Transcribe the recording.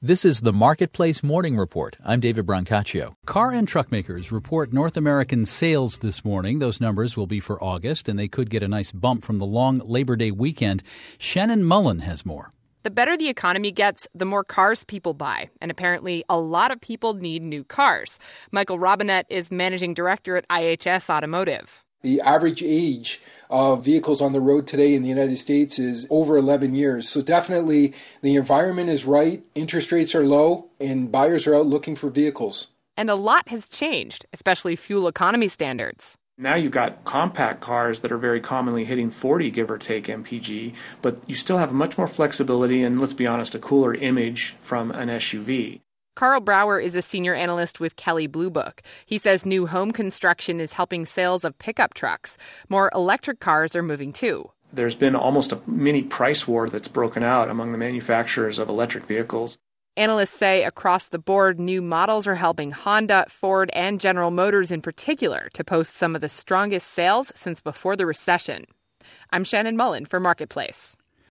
This is the Marketplace Morning Report. I'm David Brancaccio. Car and truck makers report North American sales this morning. Those numbers will be for August, and they could get a nice bump from the long Labor Day weekend. Shannon Mullen has more. The better the economy gets, the more cars people buy. And apparently, a lot of people need new cars. Michael Robinette is managing director at IHS Automotive. The average age of vehicles on the road today in the United States is over 11 years. So definitely the environment is right, interest rates are low, and buyers are out looking for vehicles. And a lot has changed, especially fuel economy standards. Now you've got compact cars that are very commonly hitting 40, give or take, mpg, but you still have much more flexibility and, let's be honest, a cooler image from an SUV. Carl Brower is a senior analyst with Kelley Blue Book. He says new home construction is helping sales of pickup trucks. More electric cars are moving too. There's been almost a mini price war that's broken out among the manufacturers of electric vehicles. Analysts say across the board, new models are helping Honda, Ford, and General Motors in particular to post some of the strongest sales since before the recession. I'm Shannon Mullen for Marketplace.